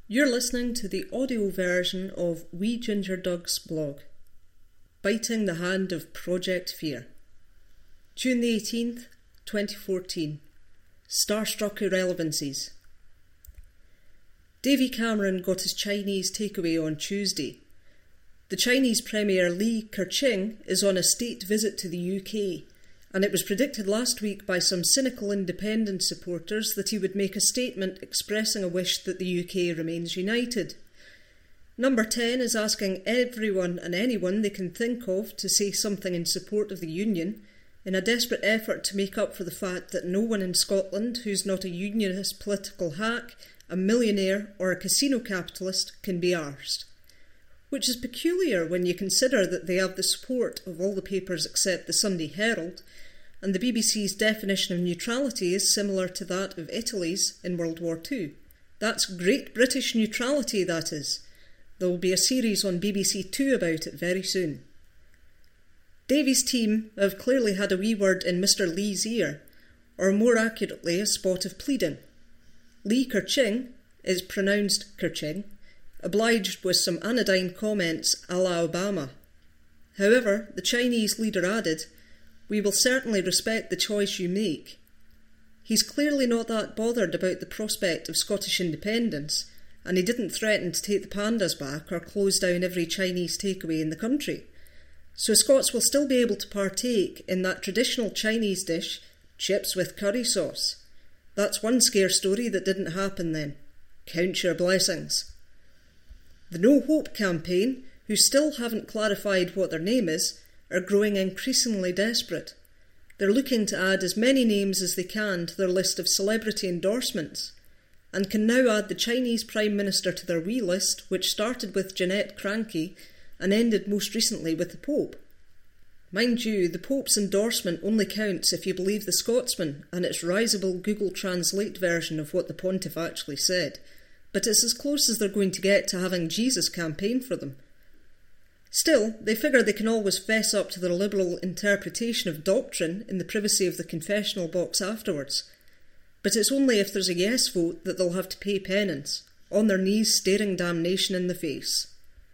You're listening to the audio version of Wee Ginger Doug's blog, Biting the Hand of Project Fear. June the 18th, 2014. Starstruck Irrelevancies. Davy Cameron got his Chinese takeaway on Tuesday. The Chinese Premier Li Keqiang is on a state visit to the UK, and it was predicted last week by some cynical independence supporters that he would make a statement expressing a wish that the UK remains united. Number 10 is asking everyone and anyone they can think of to say something in support of the Union, in a desperate effort to make up for the fact that no one in Scotland who's not a unionist political hack, a millionaire or a casino capitalist can be arsed. Which is peculiar when you consider that they have the support of all the papers except the Sunday Herald, and the BBC's definition of neutrality is similar to that of Italy's in World War II. That's Great British Neutrality, that is. There will be a series on BBC Two about it very soon. Davy's team have clearly had a wee word in Mr. Lee's ear, or more accurately, a spot of pleading. Li Keqiang is pronounced Keqiang, obliged with some anodyne comments a la Obama. However, the Chinese leader added, "We will certainly respect the choice you make." He's clearly not that bothered about the prospect of Scottish independence, and he didn't threaten to take the pandas back or close down every Chinese takeaway in the country. So Scots will still be able to partake in that traditional Chinese dish, chips with curry sauce. That's one scare story that didn't happen then. Count your blessings. The No Hope campaign, who still haven't clarified what their name is, are growing increasingly desperate. They're looking to add as many names as they can to their list of celebrity endorsements, and can now add the Chinese Prime Minister to their wee list, which started with Jeanette Kranke and ended most recently with the Pope. Mind you, the Pope's endorsement only counts if you believe the Scotsman and its risible Google Translate version of what the pontiff actually said, but it's as close as they're going to get to having Jesus campaign for them. Still, they figure they can always fess up to their liberal interpretation of doctrine in the privacy of the confessional box afterwards. But it's only if there's a yes vote that they'll have to pay penance, on their knees staring damnation in the face.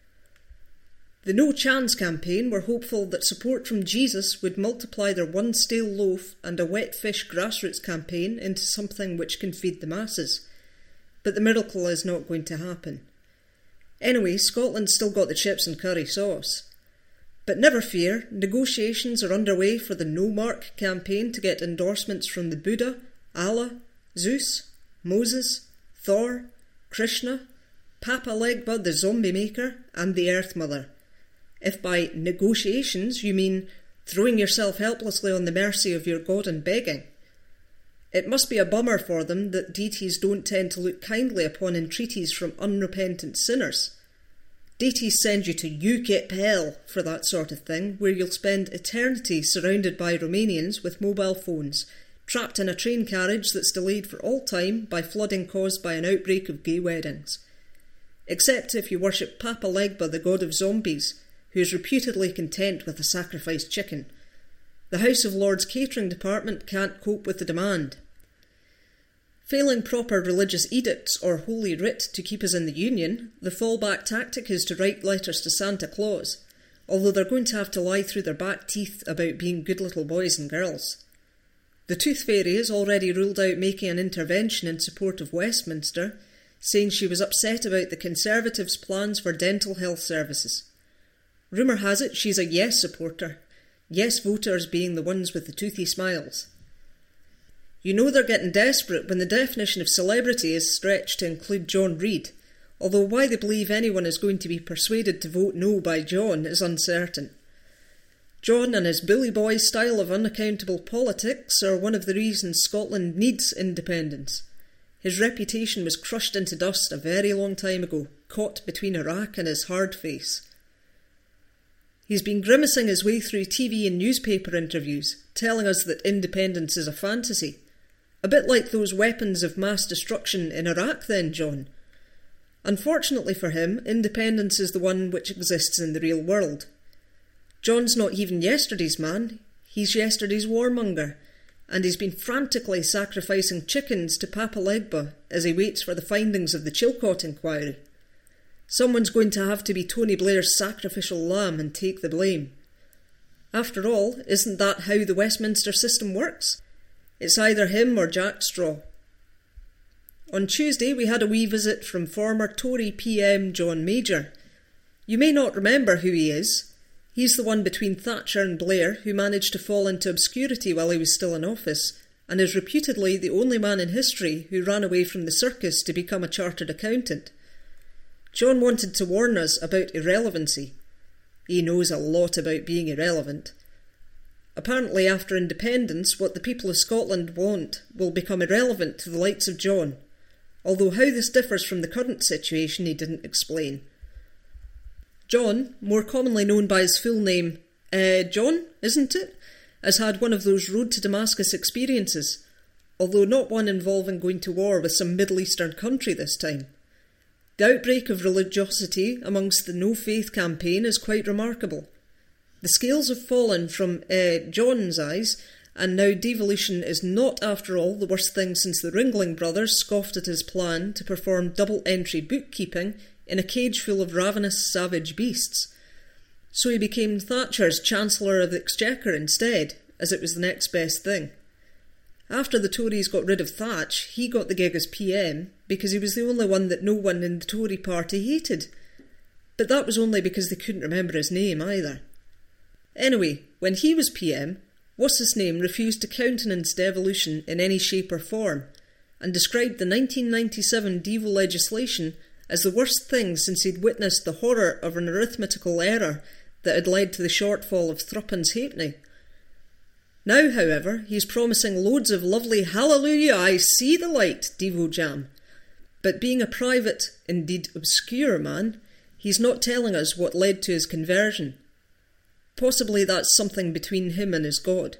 The No Chance campaign were hopeful that support from Jesus would multiply their one stale loaf and a wet fish grassroots campaign into something which can feed the masses. But the miracle is not going to happen. Anyway, Scotland's still got the chips and curry sauce. But never fear, negotiations are underway for the No Mark campaign to get endorsements from the Buddha, Allah, Zeus, Moses, Thor, Krishna, Papa Legba the Zombie Maker, and the Earth Mother. If by negotiations you mean throwing yourself helplessly on the mercy of your God and begging. It must be a bummer for them that deities don't tend to look kindly upon entreaties from unrepentant sinners. Deities send you to UKIP hell for that sort of thing, where you'll spend eternity surrounded by Romanians with mobile phones, trapped in a train carriage that's delayed for all time by flooding caused by an outbreak of gay weddings. Except if you worship Papa Legba, the god of zombies, who is reputedly content with a sacrificed chicken. The House of Lords catering department can't cope with the demand. Failing proper religious edicts or holy writ to keep us in the Union, the fallback tactic is to write letters to Santa Claus, although they're going to have to lie through their back teeth about being good little boys and girls. The Tooth Fairy has already ruled out making an intervention in support of Westminster, saying she was upset about the Conservatives' plans for dental health services. Rumour has it she's a Yes supporter, Yes voters being the ones with the toothy smiles. You know they're getting desperate when the definition of celebrity is stretched to include John Reid, although why they believe anyone is going to be persuaded to vote no by John is uncertain. John and his bully boy style of unaccountable politics are one of the reasons Scotland needs independence. His reputation was crushed into dust a very long time ago, caught between Iraq and his hard face. He's been grimacing his way through TV and newspaper interviews, telling us that independence is a fantasy. A bit like those weapons of mass destruction in Iraq then, John. Unfortunately for him, independence is the one which exists in the real world. John's not even yesterday's man, he's yesterday's warmonger, and he's been frantically sacrificing chickens to Papa Legba as he waits for the findings of the Chilcot inquiry. Someone's going to have to be Tony Blair's sacrificial lamb and take the blame. After all, isn't that how the Westminster system works? It's either him or Jack Straw. On Tuesday we had a wee visit from former Tory PM John Major. You may not remember who he is. He's the one between Thatcher and Blair who managed to fall into obscurity while he was still in office, and is reputedly the only man in history who ran away from the circus to become a chartered accountant. John wanted to warn us about irrelevancy. He knows a lot about being irrelevant. Apparently after independence, what the people of Scotland want will become irrelevant to the likes of John, although how this differs from the current situation he didn't explain. John, more commonly known by his full name, John, isn't it?, has had one of those road to Damascus experiences, although not one involving going to war with some Middle Eastern country this time. The outbreak of religiosity amongst the No Faith campaign is quite remarkable. The scales have fallen from John's eyes, and now devolution is not, after all, the worst thing since the Ringling brothers scoffed at his plan to perform double-entry bookkeeping in a cage full of ravenous savage beasts. So he became Thatcher's Chancellor of the Exchequer instead, as it was the next best thing. After the Tories got rid of Thatch, he got the gig as PM because he was the only one that no one in the Tory party hated. But that was only because they couldn't remember his name either. Anyway, when he was PM, what's-his-name refused to countenance devolution in any shape or form, and described the 1997 Devo legislation as the worst thing since he'd witnessed the horror of an arithmetical error that had led to the shortfall of threepence halfpenny. Now, however, he's promising loads of lovely hallelujah, I see the light Devo jam. But being a private, indeed obscure man, he's not telling us what led to his conversion. Possibly that's something between him and his God.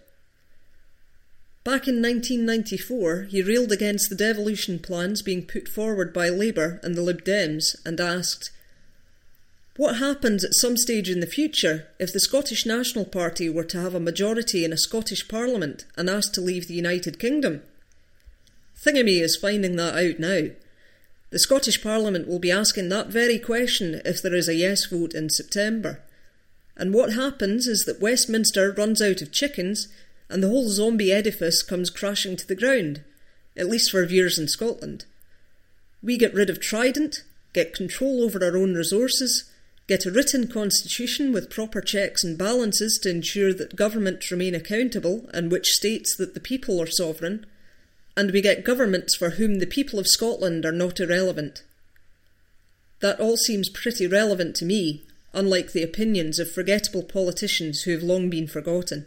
Back in 1994, he railed against the devolution plans being put forward by Labour and the Lib Dems and asked, "What happens at some stage in the future if the Scottish National Party were to have a majority in a Scottish Parliament and asked to leave the United Kingdom?" Thingamy is finding that out now. The Scottish Parliament will be asking that very question if there is a yes vote in September. And what happens is that Westminster runs out of chickens and the whole zombie edifice comes crashing to the ground, at least for viewers in Scotland. We get rid of Trident, get control over our own resources, get a written constitution with proper checks and balances to ensure that governments remain accountable and which states that the people are sovereign, and we get governments for whom the people of Scotland are not irrelevant. That all seems pretty relevant to me, unlike the opinions of forgettable politicians who have long been forgotten.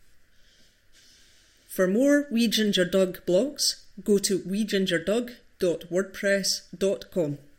For more Wee Ginger Doug blogs, go to weegingerdug.wordpress.com.